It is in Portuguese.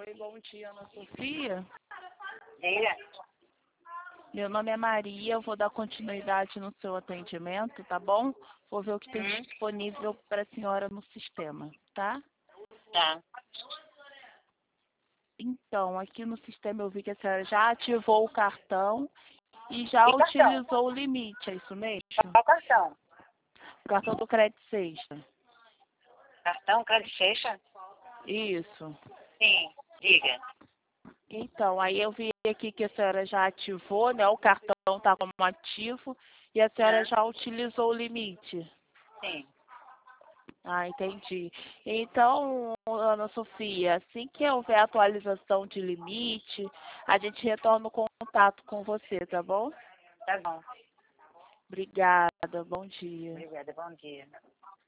Oi, bom dia, Ana Sofia. Diga. Meu nome é Maria, eu vou dar continuidade no seu atendimento, tá bom? Vou ver o que tem disponível para a senhora no sistema, tá? Tá. Então, aqui no sistema eu vi que a senhora já ativou o cartão e já E cartão? utilizou o limite, é isso mesmo? Qual cartão? O cartão do Crédito Sexta. Cartão Crédito Sexta? Isso. Sim. Diga. Então, aí eu vi aqui que a senhora já ativou, né? O cartão está como ativo e a senhora já utilizou o limite. Sim. Ah, entendi. Então, Ana Sofia, assim que houver atualização de limite, a gente retorna o contato com você, tá bom? Tá bom. Obrigada, bom dia. Obrigada. Bom dia.